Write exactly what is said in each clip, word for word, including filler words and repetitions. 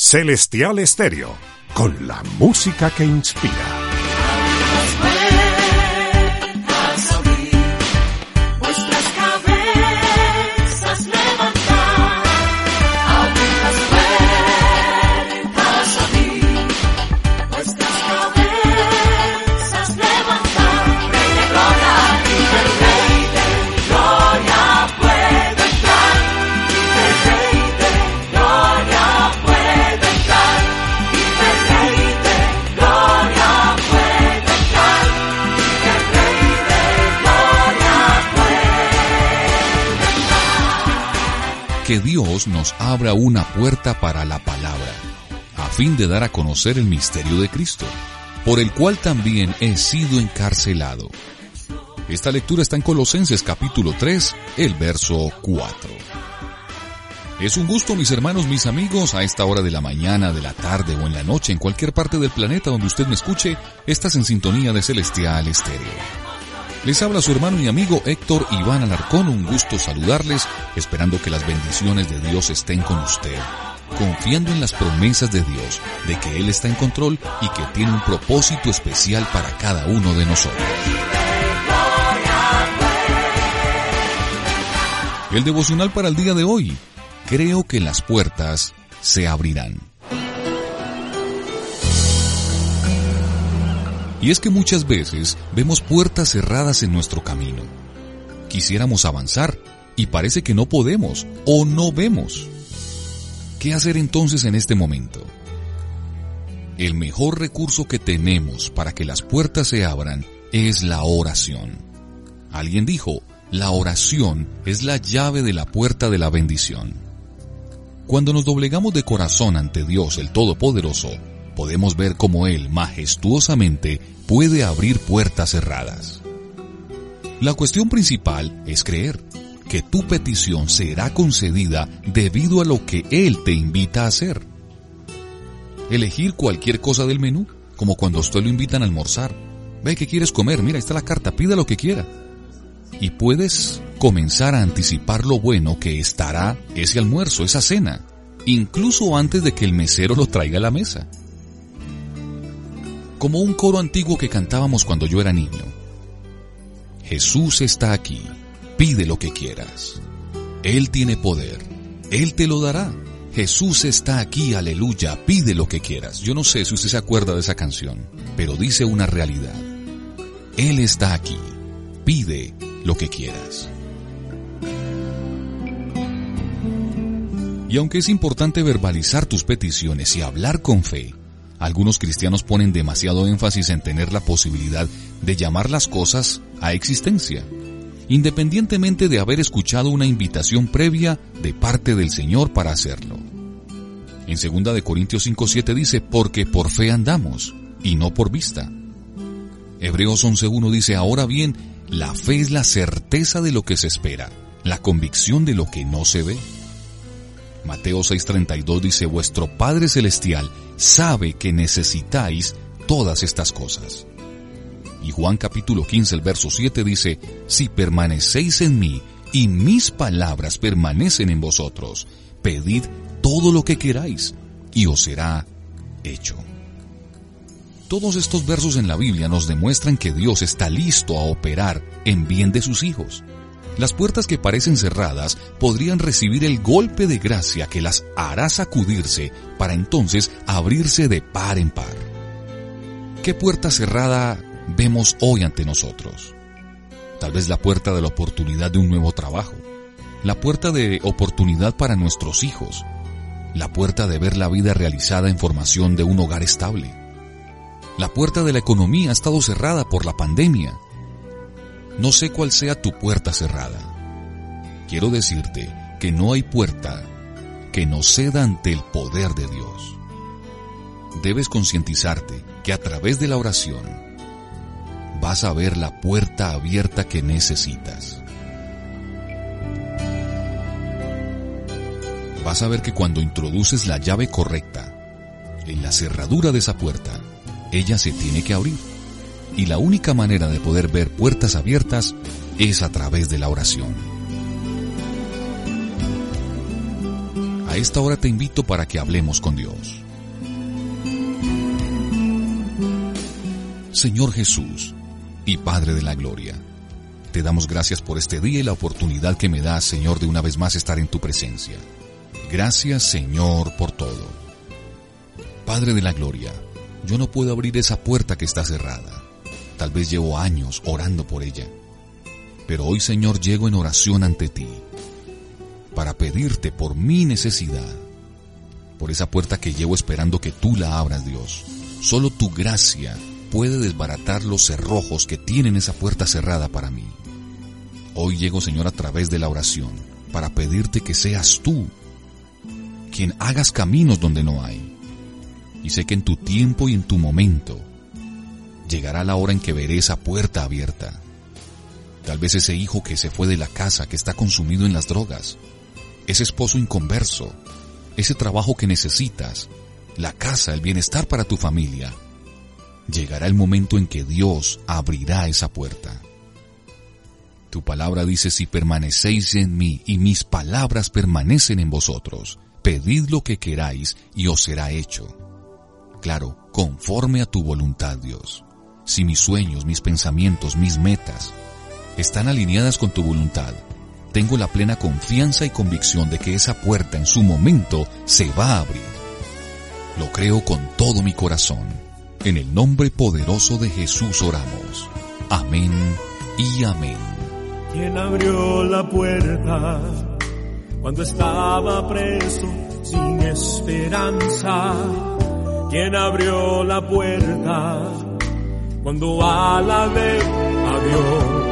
Celestial Estéreo, con la música que inspira. Que Dios nos abra una puerta para la palabra, a fin de dar a conocer el misterio de Cristo, por el cual también he sido encarcelado. Esta lectura está en Colosenses capítulo tres, el verso cuatro. Es un gusto, mis hermanos, mis amigos, a esta hora de la mañana, de la tarde o en la noche, en cualquier parte del planeta donde usted me escuche, estás en sintonía de Celestial Estéreo. Les habla su hermano y amigo Héctor Iván Alarcón, un gusto saludarles, esperando que las bendiciones de Dios estén con usted, confiando en las promesas de Dios, de que Él está en control y que tiene un propósito especial para cada uno de nosotros. El devocional para el día de hoy: creo que las puertas se abrirán. Y es que muchas veces vemos puertas cerradas en nuestro camino. Quisiéramos avanzar y parece que no podemos o no vemos. ¿Qué hacer entonces en este momento? El mejor recurso que tenemos para que las puertas se abran es la oración. Alguien dijo, la oración es la llave de la puerta de la bendición. Cuando nos doblegamos de corazón ante Dios el Todopoderoso, podemos ver cómo Él majestuosamente puede abrir puertas cerradas. La cuestión principal es creer que tu petición será concedida debido a lo que Él te invita a hacer. Elegir cualquier cosa del menú, como cuando a usted lo invitan a almorzar. Ve, ¿qué quieres comer? Mira, ahí está la carta, pida lo que quiera. Y puedes comenzar a anticipar lo bueno que estará ese almuerzo, esa cena, incluso antes de que el mesero lo traiga a la mesa. Como un coro antiguo que cantábamos cuando yo era niño. Jesús está aquí, pide lo que quieras. Él tiene poder, Él te lo dará. Jesús está aquí, aleluya, pide lo que quieras. Yo no sé si usted se acuerda de esa canción, pero dice una realidad. Él está aquí, pide lo que quieras. Y aunque es importante verbalizar tus peticiones y hablar con fe, algunos cristianos ponen demasiado énfasis en tener la posibilidad de llamar las cosas a existencia, independientemente de haber escuchado una invitación previa de parte del Señor para hacerlo. En segunda de Corintios cinco siete dice, porque por fe andamos, y no por vista. Hebreos once uno dice, ahora bien, la fe es la certeza de lo que se espera, la convicción de lo que no se ve. Mateo seis treinta y dos dice, vuestro Padre Celestial sabe que necesitáis todas estas cosas. Y Juan capítulo quince, el verso siete dice, si permanecéis en mí y mis palabras permanecen en vosotros, pedid todo lo que queráis y os será hecho. Todos estos versos en la Biblia nos demuestran que Dios está listo a operar en bien de sus hijos. Las puertas que parecen cerradas podrían recibir el golpe de gracia que las hará sacudirse para entonces abrirse de par en par. ¿Qué puerta cerrada vemos hoy ante nosotros? Tal vez la puerta de la oportunidad de un nuevo trabajo, la puerta de oportunidad para nuestros hijos, la puerta de ver la vida realizada en formación de un hogar estable. La puerta de la economía ha estado cerrada por la pandemia. No sé cuál sea tu puerta cerrada. Quiero decirte que no hay puerta que no ceda ante el poder de Dios. Debes concientizarte que a través de la oración vas a ver la puerta abierta que necesitas. Vas a ver que cuando introduces la llave correcta en la cerradura de esa puerta, ella se tiene que abrir. Y la única manera de poder ver puertas abiertas es a través de la oración. A esta hora te invito para que hablemos con Dios. Señor Jesús y Padre de la Gloria, te damos gracias por este día y la oportunidad que me das, Señor, de una vez más estar en tu presencia. Gracias, Señor, por todo. Padre de la Gloria, yo no puedo abrir esa puerta que está cerrada. Tal vez llevo años orando por ella. Pero hoy, Señor, llego en oración ante ti para pedirte por mi necesidad, por esa puerta que llevo esperando que tú la abras, Dios. Solo tu gracia puede desbaratar los cerrojos que tienen esa puerta cerrada para mí. Hoy llego, Señor, a través de la oración para pedirte que seas tú quien hagas caminos donde no hay. Y sé que en tu tiempo y en tu momento llegará la hora en que veré esa puerta abierta. Tal vez ese hijo que se fue de la casa, que está consumido en las drogas, ese esposo inconverso, ese trabajo que necesitas, la casa, el bienestar para tu familia. Llegará el momento en que Dios abrirá esa puerta. Tu palabra dice: si permanecéis en mí y mis palabras permanecen en vosotros, pedid lo que queráis y os será hecho. Claro, conforme a tu voluntad, Dios. Si mis sueños, mis pensamientos, mis metas están alineadas con tu voluntad, tengo la plena confianza y convicción de que esa puerta en su momento se va a abrir. Lo creo con todo mi corazón. En el nombre poderoso de Jesús oramos. Amén y amén. ¿Quién abrió la puerta cuando estaba preso sin esperanza? ¿Quién abrió la puerta cuando alabé a Dios?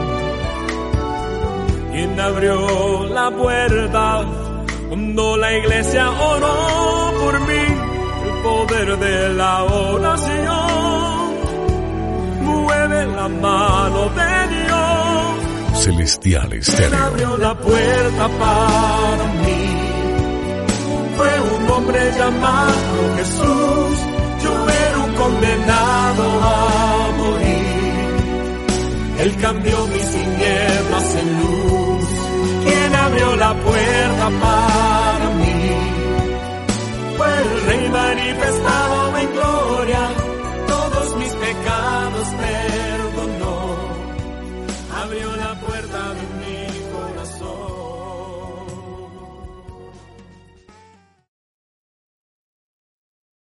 ¿Quién abrió la puerta cuando la iglesia oró por mí? El poder de la oración mueve la mano de Dios. Celestial Estéreo. ¿Quién abrió la puerta para mí? Fue un hombre llamado Jesús. Yo era un condenado a morir. Él cambió mis tinieblas en luz. ¿Quién abrió la puerta para mí? Fue el Rey manifestado